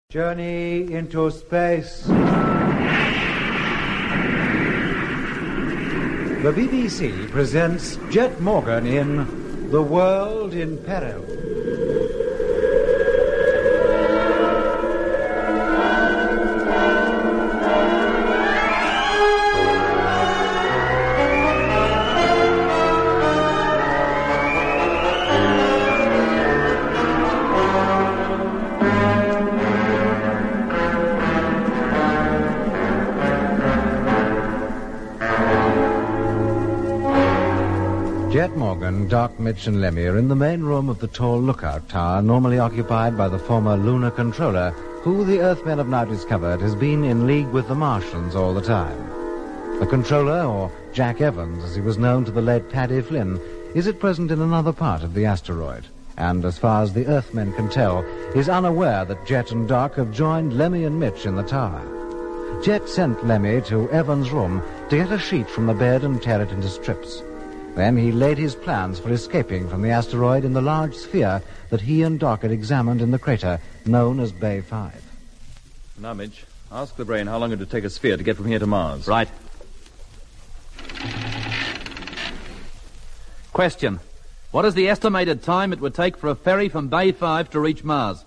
Journey into space. The BBC presents Jet Morgan in The World in Peril. Jet Morgan, Doc, Mitch and Lemmy are in the main room of the tall lookout tower normally occupied by the former lunar controller, who the Earthmen have now discovered has been in league with the Martians all the time. The controller, or Jack Evans as he was known to the late Paddy Flynn, is at present in another part of the asteroid, and as far as the Earthmen can tell, is unaware that Jet and Doc have joined Lemmy and Mitch in the tower. Jet sent Lemmy to Evans' room to get a sheet from the bed and tear it into strips. Then he laid his plans for escaping from the asteroid in the large sphere that he and Doc had examined in the crater known as Bay 5. Now, Mitch, ask the brain how long it would take a sphere to get from here to Mars. Right. Question. What is the estimated time it would take for a ferry from Bay 5 to reach Mars?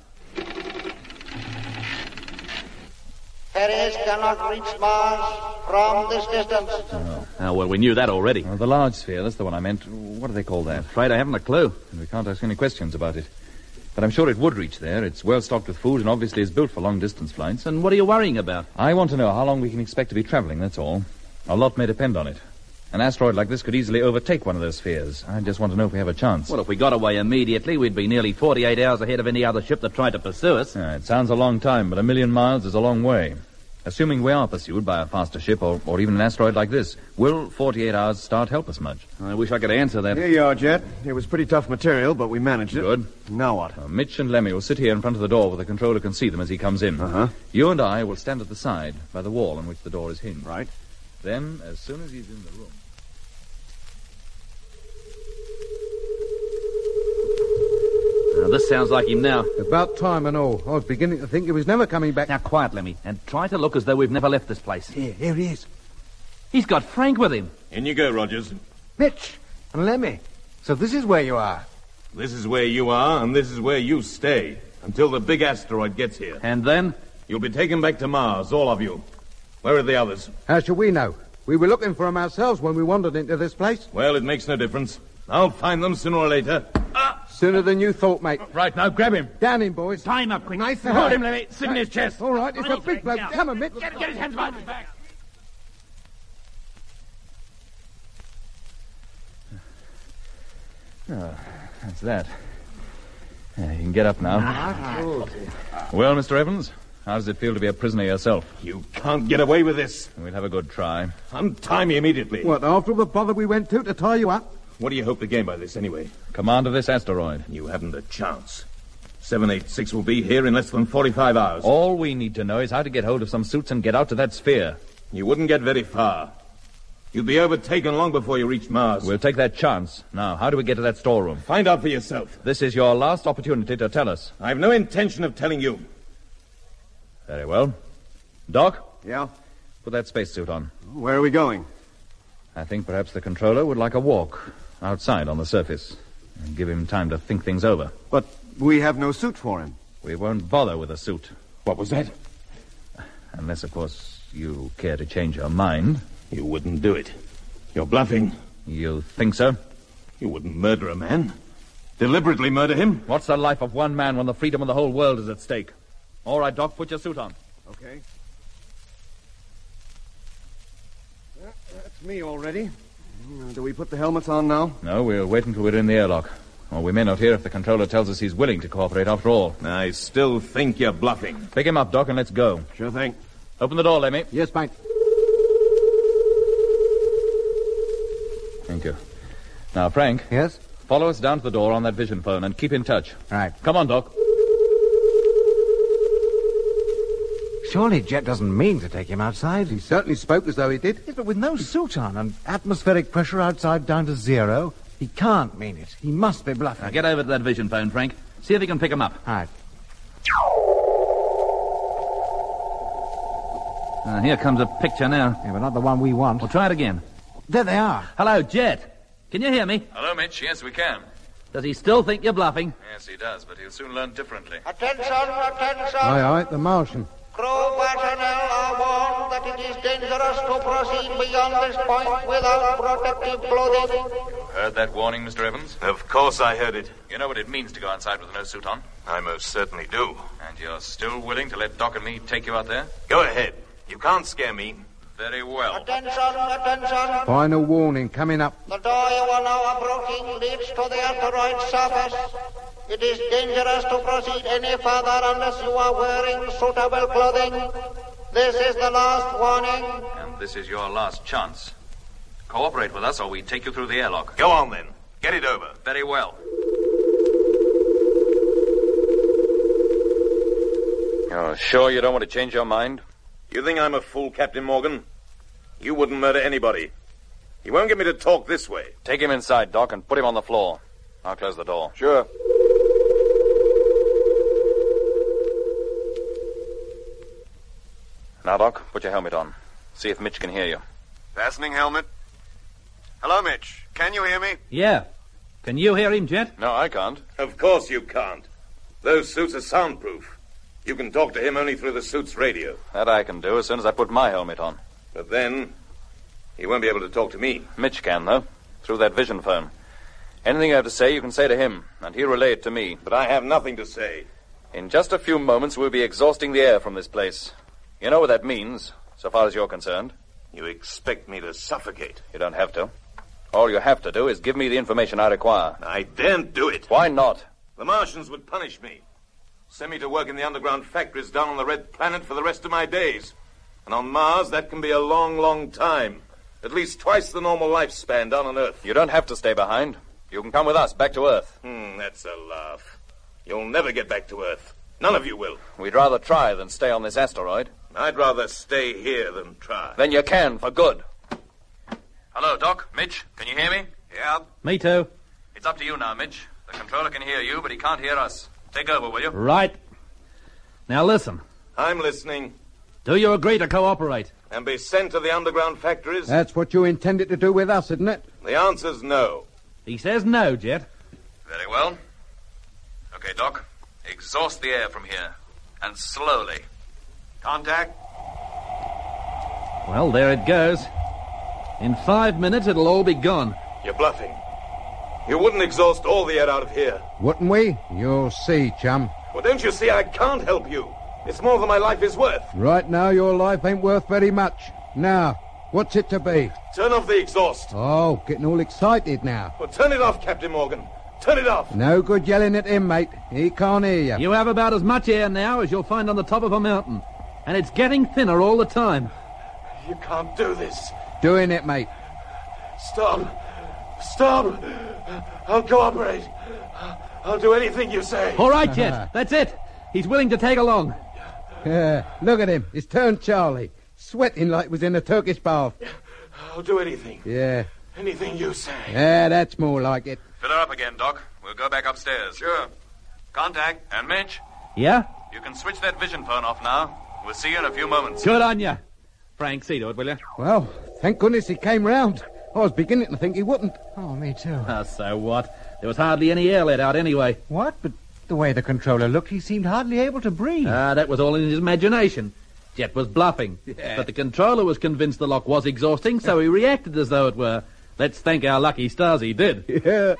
Ferries cannot reach Mars from this distance. Oh, well, we knew that already. The large sphere, that's the one I meant. What do they call that? I'm afraid I haven't a clue. We can't ask any questions about it. But I'm sure it would reach there. It's well stocked with food and obviously is built for long-distance flights. And what are you worrying about? I want to know how long we can expect to be traveling, that's all. A lot may depend on it. An asteroid like this could easily overtake one of those spheres. I just want to know if we have a chance. Well, if we got away immediately, we'd be nearly 48 hours ahead of any other ship that tried to pursue us. Yeah, it sounds a long time, but 1,000,000 miles is a long way. Assuming we are pursued by a faster ship or even an asteroid like this, will 48 hours start help us much? I wish I could answer that. Here you are, Jet. It was pretty tough material, but we managed it. Good. Now what? Mitch and Lemmy will sit here in front of the door where the controller can see them as he comes in. Uh-huh. You and I will stand at the side, by the wall on which the door is hinged. Right. Then, as soon as he's in the room... Now, this sounds like him now. About time and all. I was beginning to think he was never coming back. Now, quiet, Lemmy, and try to look as though we've never left this place. Here he is. He's got Frank with him. In you go, Rogers. Mitch and Lemmy. So this is where you are. This is where you are, and this is where you stay, until the big asteroid gets here. And then? You'll be taken back to Mars, all of you. Where are the others? How should we know? We were looking for them ourselves when we wandered into this place. Well, it makes no difference. I'll find them sooner or later. Sooner than you thought, mate. Right, now grab him. Down him, boys. Tie him up, quick. Nice and Hold high. him, Lemmy. Sit in his chest. All right, it's a big bloke. Come on, Mitch. Get his hands behind his back. Oh, that's that. Yeah, you can get up now. Well, Mr. Evans, how does it feel to be a prisoner yourself? You can't get away with this. We'll have a good try. Untie me immediately. What, after all the bother we went to tie you up? What do you hope to gain by this, anyway? Command of this asteroid. You haven't a chance. 786 will be here in less than 45 hours. All we need to know is how to get hold of some suits and get out to that sphere. You wouldn't get very far. You'd be overtaken long before you reach Mars. We'll take that chance. Now, how do we get to that storeroom? Find out for yourself. This is your last opportunity to tell us. I've no intention of telling you. Very well. Doc? Yeah? Put that spacesuit on. Where are we going? I think perhaps the controller would like a walk outside on the surface and give him time to think things over. But we have no suit for him. We won't bother with a suit. What was that? Unless, of course, you care to change your mind. You wouldn't do it. You're bluffing. You think so? You wouldn't murder a man. Deliberately murder him. What's the life of one man when the freedom of the whole world is at stake? All right, Doc, put your suit on. Okay. That's me already. Do we put the helmets on now? No, we'll wait until we're in the airlock. Or we may not hear if the controller tells us he's willing to cooperate after all. I still think you're bluffing. Pick him up, Doc, and let's go. Sure thing. Open the door, Lemmy. Yes, mate. Thank you. Now, Frank. Yes? Follow us down to the door on that vision phone and keep in touch. Right. Come on, Doc. Surely Jet doesn't mean to take him outside. He certainly spoke as though he did. Yes, but with no suit on and atmospheric pressure outside down to zero, he can't mean it. He must be bluffing. Now, get over to that vision phone, Frank. See if you can pick him up. All right. Here comes a picture now. Yeah, but not the one we want. We'll try it again. There they are. Hello, Jet. Can you hear me? Hello, Mitch. Yes, we can. Does he still think you're bluffing? Yes, he does, but he'll soon learn differently. Attention, attention. Aye, the Martian. Crew personnel are warned that it is dangerous to proceed beyond this point without protective clothing. Heard that warning, Mr. Evans? Of course I heard it. You know what it means to go outside with no suit on? I most certainly do. And you're still willing to let Doc and me take you out there? Go ahead. You can't scare me. Very well. Attention, attention. Final warning coming up. The door you are now approaching leads to the asteroid surface. It is dangerous to proceed any further unless you are wearing suitable clothing. This is the last warning. And this is your last chance. Cooperate with us or we take you through the airlock. Go on, then. Get it over. Very well. You're sure you don't want to change your mind? You think I'm a fool, Captain Morgan? You wouldn't murder anybody. You won't get me to talk this way. Take him inside, Doc, and put him on the floor. I'll close the door. Sure. Now, Doc, put your helmet on. See if Mitch can hear you. Fastening helmet. Hello, Mitch. Can you hear me? Yeah. Can you hear him, Jet? No, I can't. Of course you can't. Those suits are soundproof. You can talk to him only through the suit's radio. That I can do as soon as I put my helmet on. But then, he won't be able to talk to me. Mitch can, though, through that vision phone. Anything you have to say, you can say to him, and he'll relay it to me. But I have nothing to say. In just a few moments, we'll be exhausting the air from this place. You know what that means, so far as you're concerned. You expect me to suffocate? You don't have to. All you have to do is give me the information I require. I daren't do it. Why not? The Martians would punish me. Send me to work in the underground factories down on the Red Planet for the rest of my days. And on Mars, that can be a long, long time. At least twice the normal lifespan down on Earth. You don't have to stay behind. You can come with us back to Earth. That's a laugh. You'll never get back to Earth. None of you will. We'd rather try than stay on this asteroid. I'd rather stay here than try. Then you can, for good. Hello, Doc. Mitch, can you hear me? Yeah. Me too. It's up to you now, Mitch. The controller can hear you, but he can't hear us. Take over, will you? Right. Now listen. I'm listening. Do you agree to cooperate? And be sent to the underground factories? That's what you intended to do with us, isn't it? The answer's no. He says no, Jet. Very well. Okay, Doc. Exhaust the air from here. And slowly. Contact. Well, there it goes. In 5 minutes, it'll all be gone. You're bluffing. You wouldn't exhaust all the air out of here. Wouldn't we? You'll see, chum. Well, don't you see I can't help you? It's more than my life is worth. Right now, your life ain't worth very much. Now, what's it to be? Turn off the exhaust. Oh, getting all excited now. Well, turn it off, Captain Morgan. Turn it off. No good yelling at him, mate. He can't hear you. You have about as much air now as you'll find on the top of a mountain. And it's getting thinner all the time. You can't do this. Doing it, mate. Stop. Stop. I'll cooperate. I'll do anything you say. All right, Jet. That's it. He's willing to tag along. Look at him. He's turned Charlie. Sweating like he was in a Turkish bath. I'll do anything. Yeah. Anything you say. Yeah, that's more like it. Fill her up again, Doc. We'll go back upstairs. Sure. Contact. And Mitch, Yeah? you can switch that vision phone off now. We'll see you in a few moments. Good on you. Frank, see to it, will you? Well, thank goodness he came round. I was beginning to think he wouldn't. Oh, me too. So what? There was hardly any air let out anyway. What? But the way the controller looked, he seemed hardly able to breathe. That was all in his imagination. Jet was bluffing. Yeah. But the controller was convinced the lock was exhausting, so he reacted as though it were. Let's thank our lucky stars he did. Yeah.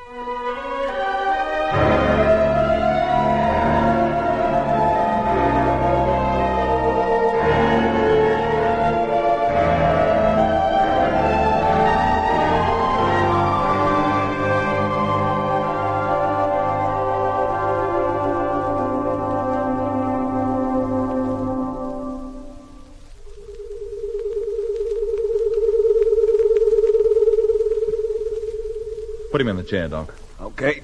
Put him in the chair, Doc. Okay.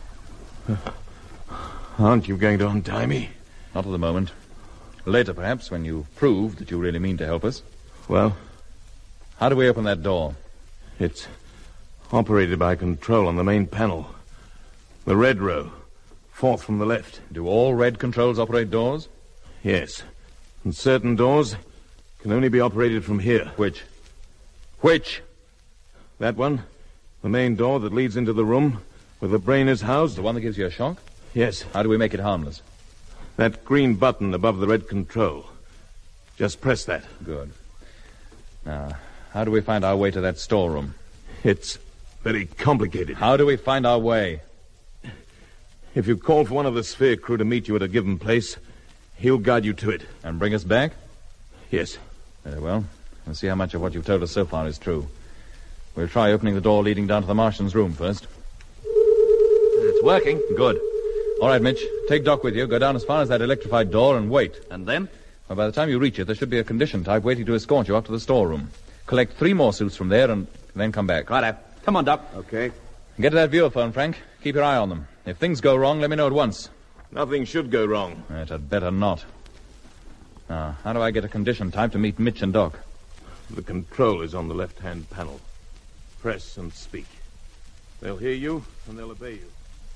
Aren't you going to untie me? Not at the moment. Later, perhaps, when you've proved that you really mean to help us. Well, How do we open that door? it's operated by control on the main panel. The red row. Fourth from the left. Do all red controls operate doors? Yes. And certain doors can only be operated from here. Which? Which? That one. The main door that leads into the room where the brain is housed. The one that gives you a shock? Yes. How do we make it harmless? That green button above the red control. Just press that. Good. Now, how do we find our way to that storeroom? It's very complicated. How do we find our way? If you call for one of the Sphere crew to meet you at a given place, he'll guide you to it. And bring us back? Yes. Very well. We'll see how much of what you've told us so far is true. We'll try opening the door leading down to the Martian's room first. It's working. Good. All right, Mitch. Take Doc with you. Go down as far as that electrified door and wait. And then? Well, by the time you reach it, there should be a condition type waiting to escort you up to the storeroom. Collect 3 more suits from there and then come back. Righto. Come on, Doc. Okay. Get to that viewer phone, Frank. Keep your eye on them. If things go wrong, let me know at once. Nothing should go wrong. It had better not. Now, how do I get a condition type to meet Mitch and Doc? The control is on the left-hand panel. Press and speak. They'll hear you, and they'll obey you.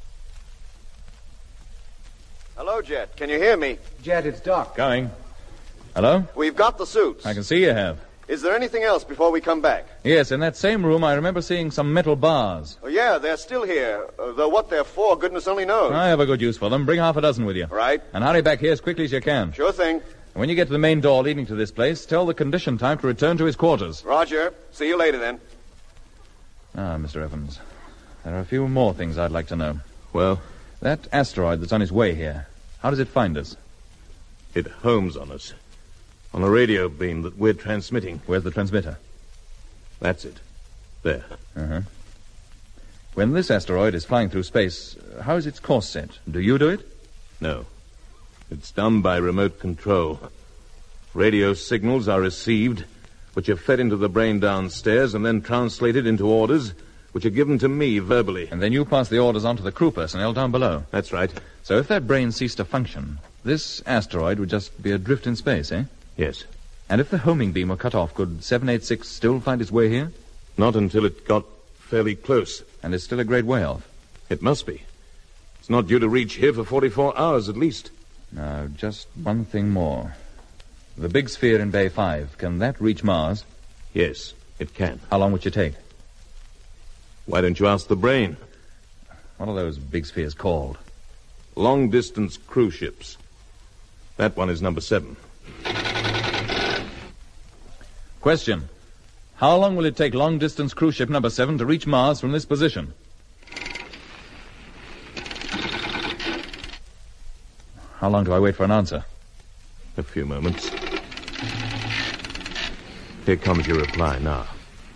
Hello, Jet. Can you hear me? Jet, it's Doc. Going. Hello? We've got the suits. I can see you have. Is there anything else before we come back? Yes, in that same room, I remember seeing some metal bars. Oh, yeah, they're still here. Though what they're for, goodness only knows. I have a good use for them. Bring half a dozen with you. Right. And hurry back here as quickly as you can. Sure thing. And when you get to the main door leading to this place, tell the condition type to return to his quarters. Roger. See you later, then. Ah, Mr. Evans, there are a few more things I'd like to know. Well? That asteroid that's on its way here, how does it find us? It homes on us. On a radio beam that we're transmitting. Where's the transmitter? That's it. There. Uh-huh. When this asteroid is flying through space, how is its course set? Do you do it? No. It's done by remote control. Radio signals are received, which are fed into the brain downstairs and then translated into orders, which are given to me verbally. And then you pass the orders on to the crew personnel down below. That's right. So if that brain ceased to function, this asteroid would just be adrift in space, eh? Yes. And if the homing beam were cut off, could 786 still find its way here? Not until it got fairly close. And it's still a great way off. It must be. It's not due to reach here for 44 hours at least. Now, just one thing more. The big sphere in Bay 5, can that reach Mars? Yes, it can. How long would you take? Why don't you ask the brain? What are those big spheres called? Long-distance cruise ships. That one is number 7. Question. How long will it take long-distance cruise ship number 7 to reach Mars from this position? How long do I wait for an answer? A few moments. Here comes your reply now.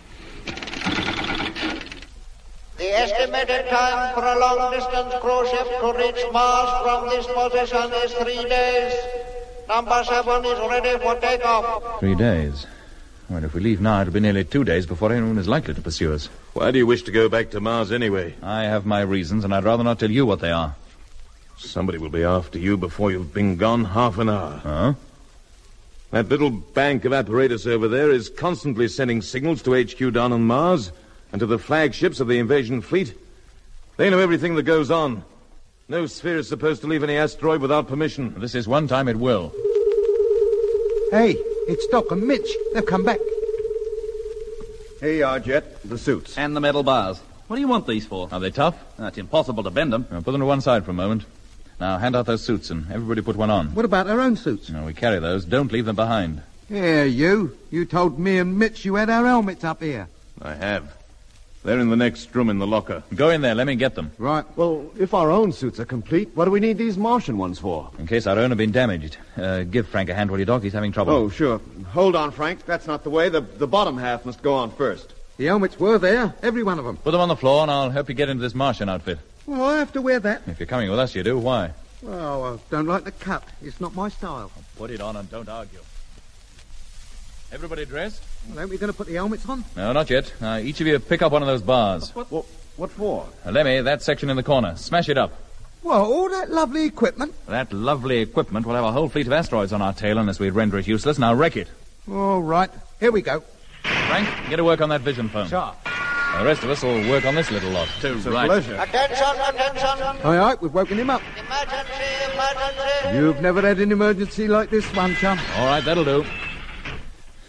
The estimated time for a long-distance cruise ship to reach Mars from this position is 3 days. Number 7 is ready for takeoff. 3 days. Well, if we leave now, it'll be nearly 2 days before anyone is likely to pursue us. Why do you wish to go back to Mars anyway? I have my reasons, and I'd rather not tell you what they are. Somebody will be after you before you've been gone half an hour. Huh? That little bank of apparatus over there is constantly sending signals to HQ down on Mars and to the flagships of the invasion fleet. They know everything that goes on. No sphere is supposed to leave any asteroid without permission. This is one time it will. Hey, it's Doc and Mitch. They've come back. Here you are, Jet. The suits. And the metal bars. What do you want these for? Are they tough? It's impossible to bend them. Now, put them to one side for a moment. Now, hand out those suits and everybody put one on. What about our own suits? No, we carry those. Don't leave them behind. Yeah, you. You told me and Mitch you had our helmets up here. I have. They're in the next room in the locker. Go in there. Let me get them. Right. Well, if our own suits are complete, what do we need these Martian ones for? In case our own have been damaged. Give Frank a hand, will you, Doc? He's having trouble. Oh, sure. Hold on, Frank. That's not the way. The bottom half must go on first. The helmets were there, every one of them. Put them on the floor, and I'll help you get into this Martian outfit. Well, I have to wear that. If you're coming with us, you do. Why? Well, I don't like the cut. It's not my style. Put it on and don't argue. Everybody dressed? Well, aren't we going to put the helmets on? No, not yet. Each of you pick up one of those bars. What for? Lemmy, that section in the corner. Smash it up. Well, all that lovely equipment. That lovely equipment will have a whole fleet of asteroids on our tail unless we render it useless. Now wreck it. All right. Here we go. Frank, get to work on that vision phone. Sure. The rest of us will work on this little lot. It's a Right. pleasure. Attention, attention. All right, we've woken him up. Emergency, emergency. You've never had an emergency like this one, chum. All right, that'll do.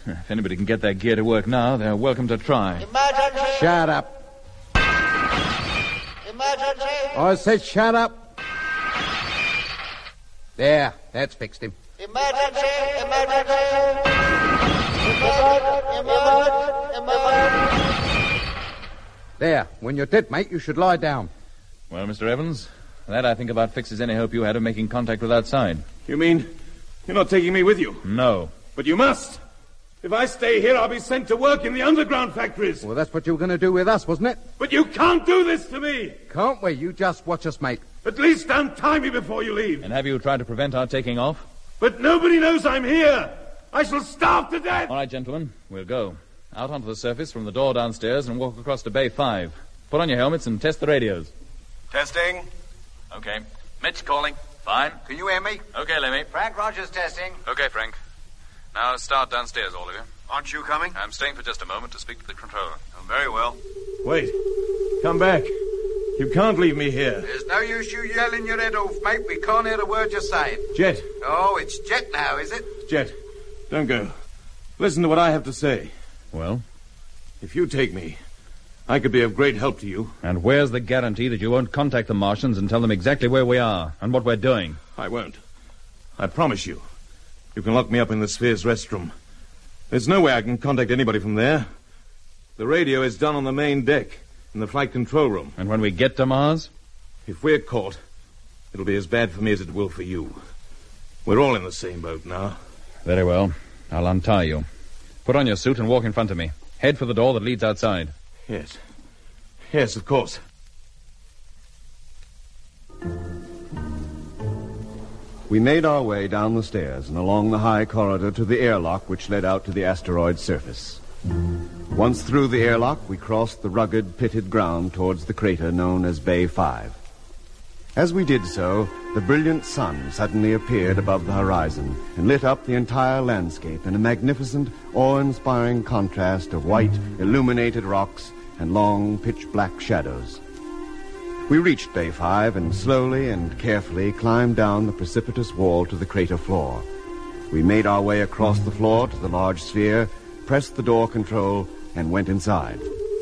If anybody can get that gear to work now, they're welcome to try. Emergency! Shut up. Emergency! I said shut up. There, that's fixed him. Emergency! Emergency! Emergency! There, when you're dead, mate, you should lie down. Well, Mr. Evans, that I think about fixes any hope you had of making contact with outside. You mean you're not taking me with you? No. But you must. If I stay here, I'll be sent to work in the underground factories. Well, that's what you were going to do with us, wasn't it? But you can't do this to me. Can't we? You just watch us, mate. At least untie me before you leave. And have you tried to prevent our taking off? But nobody knows I'm here. I shall starve to death. All right, gentlemen, we'll go. Out onto the surface from the door downstairs and walk across to Bay 5. Put on your helmets and test the radios. Testing. Okay. Mitch calling. Fine. Can you hear me? Okay, Lemmy. Frank Rogers testing. Okay, Frank. Now start downstairs, all of you. Aren't you coming? I'm staying for just a moment to speak to the controller. Oh, very well. Wait. Come back. You can't leave me here. There's no use you yelling your head off, mate. We can't hear the word you're saying. Jet. Oh, it's Jet now, is it? Jet. Don't go. Listen to what I have to say. Well? If you take me, I could be of great help to you. And where's the guarantee that you won't contact the Martians and tell them exactly where we are and what we're doing? I won't. I promise you. You can lock me up in the Sphere's restroom. There's no way I can contact anybody from there. The radio is done on the main deck, in the flight control room. And when we get to Mars? If we're caught, it'll be as bad for me as it will for you. We're all in the same boat now. Very well. I'll untie you. Put on your suit and walk in front of me. Head for the door that leads outside. Yes. Yes, of course. We made our way down the stairs and along the high corridor to the airlock which led out to the asteroid's surface. Once through the airlock, we crossed the rugged, pitted ground towards the crater known as Bay 5. As we did so, the brilliant sun suddenly appeared above the horizon and lit up the entire landscape in a magnificent, awe-inspiring contrast of white, illuminated rocks and long, pitch-black shadows. We reached Bay 5 and slowly and carefully climbed down the precipitous wall to the crater floor. We made our way across the floor to the large sphere, pressed the door control, and went inside.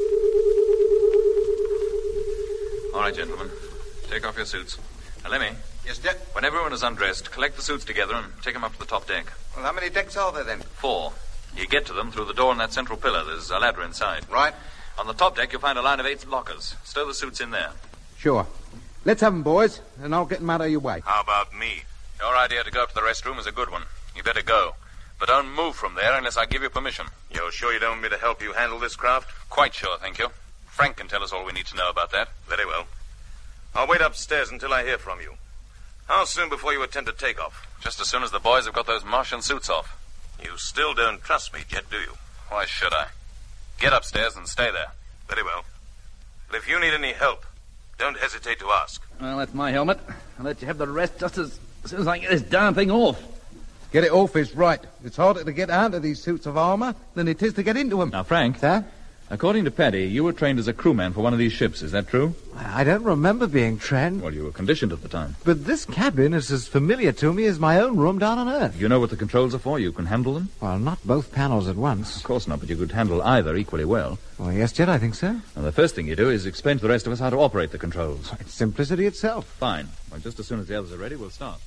All right, gentlemen. Take off your suits. Now, Lemmy. Yes, Jet? When everyone is undressed, collect the suits together and take them up to the top deck. Well, how many decks are there, then? 4. You get to them through the door in that central pillar. There's a ladder inside. Right. On the top deck, you'll find a line of 8 lockers. Stow the suits in there. Sure. Let's have 'em, boys, and I'll get 'em out of your way. How about me? Your idea to go up to the restroom is a good one. You better go. But don't move from there unless I give you permission. You're sure you don't want me to help you handle this craft? Quite sure, thank you. Frank can tell us all we need to know about that. Very well. I'll wait upstairs until I hear from you. How soon before you attempt to take off? Just as soon as the boys have got those Martian suits off. You still don't trust me, Jet, do you? Why should I? Get upstairs and stay there. Very well. But if you need any help, don't hesitate to ask. Well, that's my helmet. I'll let you have the rest just as soon as I get this darn thing off. Get it off is right. It's harder to get out of these suits of armor than it is to get into them. Now, Frank. Sir? According to Paddy, you were trained as a crewman for one of these ships. Is that true? I don't remember being trained. Well, you were conditioned at the time. But this cabin is as familiar to me as my own room down on Earth. You know what the controls are for? You can handle them? Well, not both panels at once. Of course not, but you could handle either equally well. Well, yes, Jet, I think so. And the first thing you do is explain to the rest of us how to operate the controls. It's simplicity itself. Fine. Well, just as soon as the others are ready, we'll start.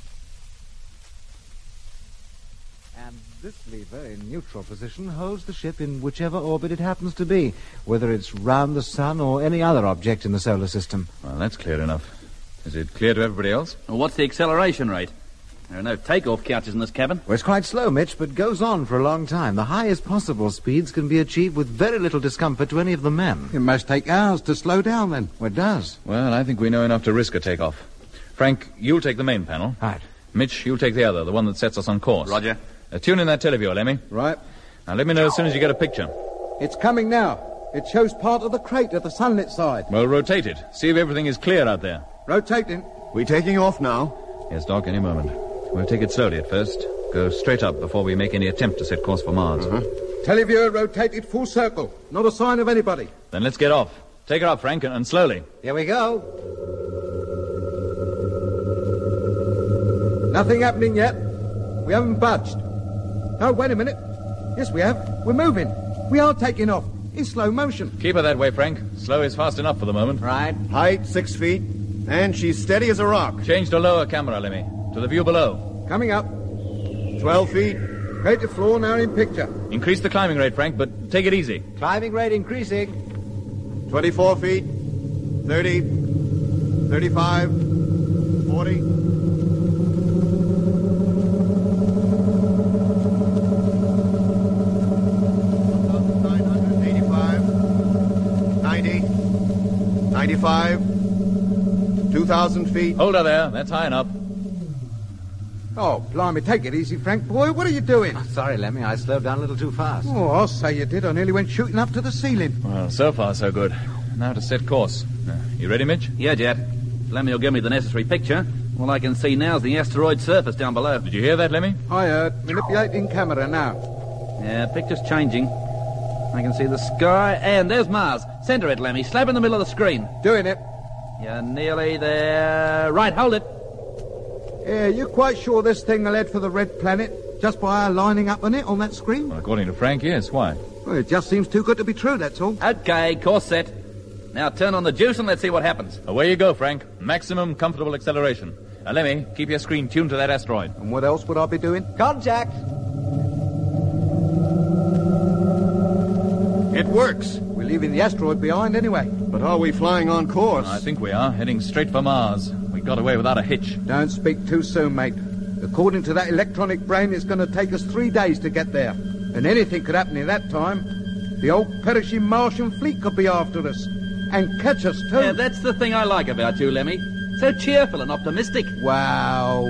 And this lever in neutral position holds the ship in whichever orbit it happens to be, whether it's round the sun or any other object in the solar system. Well, that's clear enough. Is it clear to everybody else? Well, what's the acceleration rate? There are no takeoff couches in this cabin. Well, it's quite slow, Mitch, but goes on for a long time. The highest possible speeds can be achieved with very little discomfort to any of the men. It must take hours to slow down, then. Well, it does. Well, I think we know enough to risk a takeoff. Frank, you'll take the main panel. Right. Mitch, you'll take the other, the one that sets us on course. Roger. Tune in that teleview, Lemmy. Right. Now, let me know as soon as you get a picture. It's coming now. It shows part of the crater, the sunlit side. Well, rotate it. See if everything is clear out there. Rotating. We taking off now? Yes, Doc, any moment. We'll take it slowly at first. Go straight up before we make any attempt to set course for Mars. Televiewer rotated full circle. Not a sign of anybody. Then let's get off. Take her up, Frank, and slowly. Here we go. Nothing happening yet. We haven't budged. No, wait a minute. Yes, we have. We're moving. We are taking off. In slow motion. Keep her that way, Frank. Slow is fast enough for the moment. Right. Height 6 feet, and she's steady as a rock. Change to lower camera, Lemmy. To the view below. Coming up. 12 feet. Right to floor, now in picture. Increase the climbing rate, Frank, but take it easy. Climbing rate increasing. 24 feet. 30. 35. 40. 95, 2,000 feet. Hold her there. That's high enough. Oh, blimey, take it easy, Frank, boy. What are you doing? Oh, sorry, Lemmy, I slowed down a little too fast. Oh, I'll say you did. I nearly went shooting up to the ceiling. Well, so far, so good. Now to set course. You ready, Mitch? Yeah, Jet. Lemmy will give me the necessary picture. All I can see now is the asteroid surface down below. Did you hear that, Lemmy? I heard. Manipulating camera now. Yeah, picture's changing. I can see the sky, and there's Mars. Center it, Lemmy. Slap in the middle of the screen. Doing it. You're nearly there. Right, hold it. Yeah, you quite sure this thing will head for the red planet just by our lining up on it on that screen? Well, according to Frank, yes. Why? Well, it just seems too good to be true, that's all. Okay, course set. Now turn on the juice and let's see what happens. Away you go, Frank. Maximum comfortable acceleration. Lemmy, keep your screen tuned to that asteroid. And what else would I be doing? Contact. It works. We're leaving the asteroid behind anyway. But are we flying on course? I think we are, heading straight for Mars. We got away without a hitch. Don't speak too soon, mate. According to that electronic brain, it's going to take us 3 days to get there. And anything could happen in that time. The old perishing Martian fleet could be after us. And catch us, too. Yeah, that's the thing I like about you, Lemmy. So cheerful and optimistic. Wow.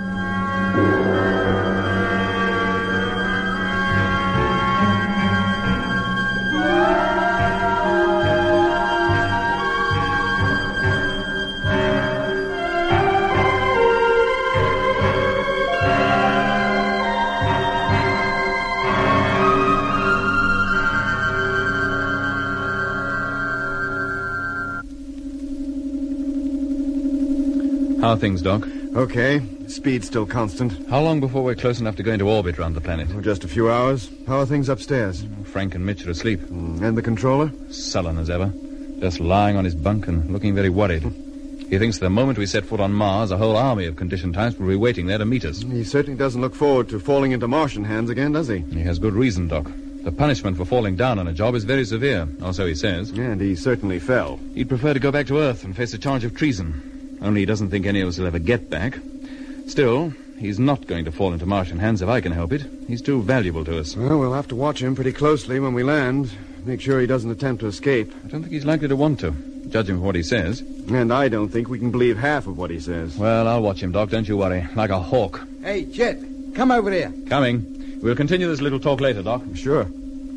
How are things, Doc? Okay. Speed still constant. How long before we're close enough to go into orbit around the planet? Just a few hours. How are things upstairs? Frank and Mitch are asleep. And the controller? Sullen as ever. Just lying on his bunk and looking very worried. He thinks the moment we set foot on Mars, a whole army of conditioned types will be waiting there to meet us. He certainly doesn't look forward to falling into Martian hands again, does he? He has good reason, Doc. The punishment for falling down on a job is very severe, or so he says. And he certainly fell. He'd prefer to go back to Earth and face a charge of treason. Only he doesn't think any of us will ever get back. Still, he's not going to fall into Martian hands if I can help it. He's too valuable to us. Well, we'll have to watch him pretty closely when we land. Make sure he doesn't attempt to escape. I don't think he's likely to want to, judging from what he says. And I don't think we can believe half of what he says. Well, I'll watch him, Doc, don't you worry. Like a hawk. Hey, Jet, come over here. Coming. We'll continue this little talk later, Doc. Sure.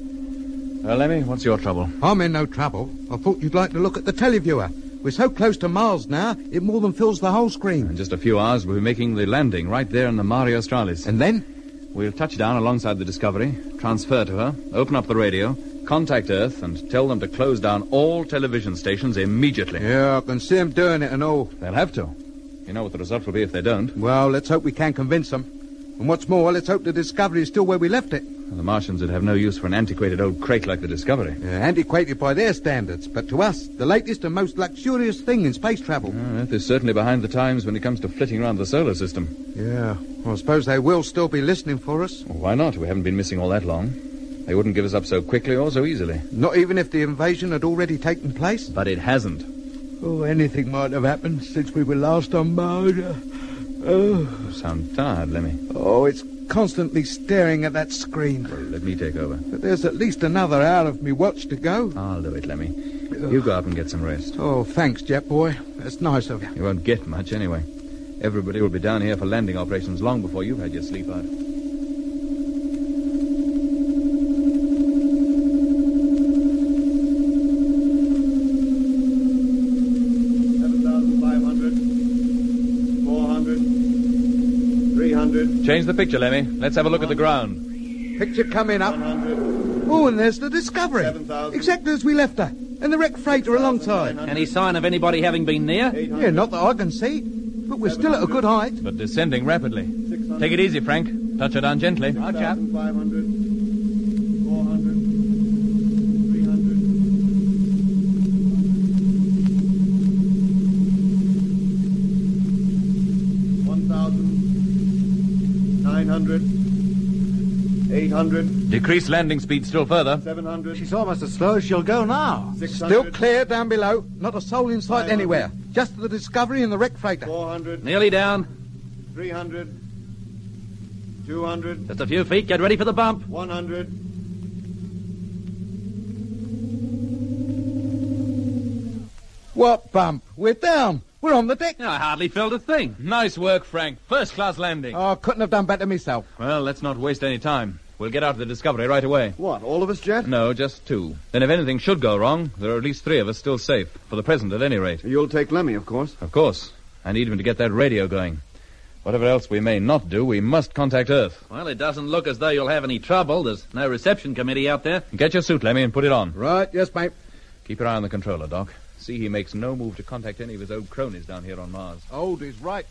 Well, Lemmy, what's your trouble? I'm in no trouble. I thought you'd like to look at the televiewer. We're so close to Mars now, it more than fills the whole screen. In just a few hours, we'll be making the landing right there in the Mare Australis. And then? We'll touch down alongside the Discovery, transfer to her, open up the radio, contact Earth, and tell them to close down all television stations immediately. Yeah, I can see them doing it and all. They'll have to. You know what the result will be if they don't. Well, let's hope we can convince them. And what's more, let's hope the Discovery is still where we left it. The Martians would have no use for an antiquated old crate like the Discovery. Antiquated by their standards, but to us, the latest and most luxurious thing in space travel. Earth is certainly behind the times when it comes to flitting around the solar system. Yeah, well, I suppose they will still be listening for us. Well, why not? We haven't been missing all that long. They wouldn't give us up so quickly or so easily. Not even if the invasion had already taken place? But it hasn't. Oh, anything might have happened since we were last on Mars. You sound tired, Lemmy. Oh, it's constantly staring at that screen. Well, let me take over. But there's at least another hour of me watch to go. I'll do it, Lemmy. You go up and get some rest. Oh, thanks, Jet boy. That's nice of you. You won't get much anyway. Everybody will be down here for landing operations long before you've had your sleep out. Change the picture, Lemmy. Let's have a look at the ground. Picture coming up. Oh, and there's the Discovery. Exactly as we left her. And the wrecked freighter alongside. Any sign of anybody having been near? Yeah, not that I can see. But we're still at a good height. But descending rapidly. Take it easy, Frank. Touch her down gently. Roger. 900. 800. Decrease landing speed still further. 700. She's almost as slow as she'll go now. 600. Still clear down below. Not a soul in sight 500. anywhere. Just the Discovery and the wreck freighter. 400. Nearly down. 300. 200. Just a few feet. Get ready for the bump. 100. What bump? We're down. We're on the deck. I hardly felt a thing. Nice work, Frank. First-class landing. Oh, couldn't have done better myself. Well, let's not waste any time. We'll get out to the Discovery right away. What, all of us, Jet? No, just 2. Then if anything should go wrong, there are at least 3 of us still safe. For the present, at any rate. You'll take Lemmy, of course. Of course. I need him to get that radio going. Whatever else we may not do, we must contact Earth. Well, it doesn't look as though you'll have any trouble. There's no reception committee out there. Get your suit, Lemmy, and put it on. Right, yes, mate. Keep your eye on the controller, Doc. See he makes no move to contact any of his old cronies down here on Mars. Old is right.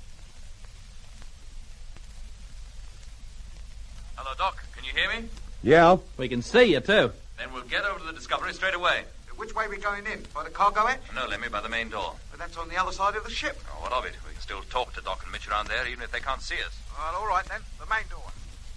Hello, Doc. Can you hear me? Yeah. We can see you, too. Then we'll get over to the Discovery straight away. Which way are we going in? By the cargo hatch? No, Lemmy, by the main door. But that's on the other side of the ship. Oh, what of it? We can still talk to Doc and Mitch around there, even if they can't see us. Well, all right then. The main door.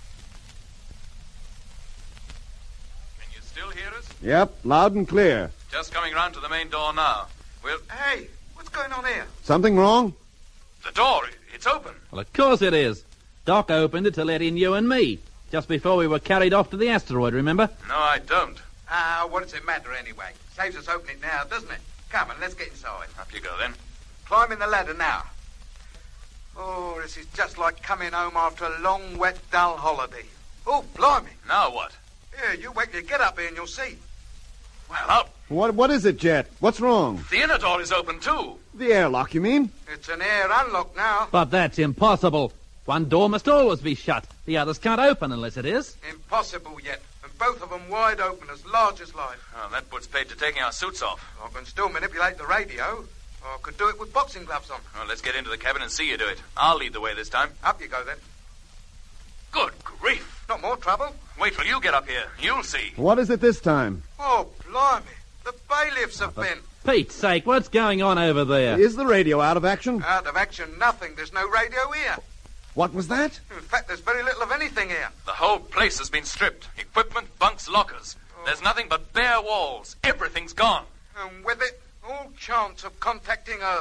Can you still hear us? Yep, loud and clear. Just coming round to the main door now. We'll... Hey, what's going on here? Something wrong? The door, it's open. Well, of course it is. Doc opened it to let in you and me. Just before we were carried off to the asteroid, remember? No, I don't. What does it matter anyway? Saves us opening it now, doesn't it? Come on, let's get inside. Up you go, then. Climbing the ladder now. Oh, this is just like coming home after a long, wet, dull holiday. Oh, blimey. Now what? Yeah, you wait till you get up here and you'll see. Well, up. What is it, Jet? What's wrong? The inner door is open, too. The airlock, you mean? It's an air unlock now. But that's impossible. One door must always be shut. The others can't open unless it is. Impossible yet. And both of them wide open, as large as life. Oh, that puts paid to taking our suits off. I can still manipulate the radio. Or I could do it with boxing gloves on. Well, let's get into the cabin and see you do it. I'll lead the way this time. Up you go, then. Good grief. Not more trouble. Wait till you get up here. You'll see. What is it this time? Oh, blimey. The bailiffs have been. Pete's sake, what's going on over there? Is the radio out of action? Out of action, nothing. There's no radio here. What was that? In fact, there's very little of anything here. The whole place has been stripped. Equipment, bunks, lockers. There's nothing but bare walls. Everything's gone. And with it, all chance of contacting Earth.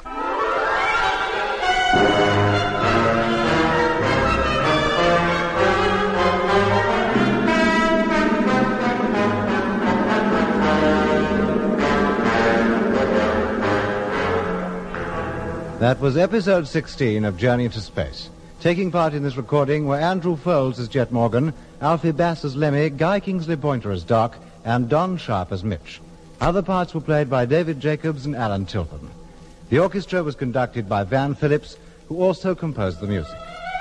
That was episode 16 of Journey to Space. Taking part in this recording were Andrew Foulds as Jet Morgan, Alfie Bass as Lemmy, Guy Kingsley Pointer as Doc, and Don Sharp as Mitch. Other parts were played by David Jacobs and Alan Tilton. The orchestra was conducted by Van Phillips, who also composed the music.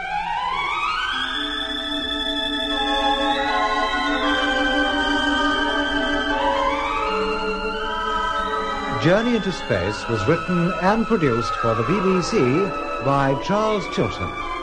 Journey into Space was written and produced for the BBC by Charles Chilton.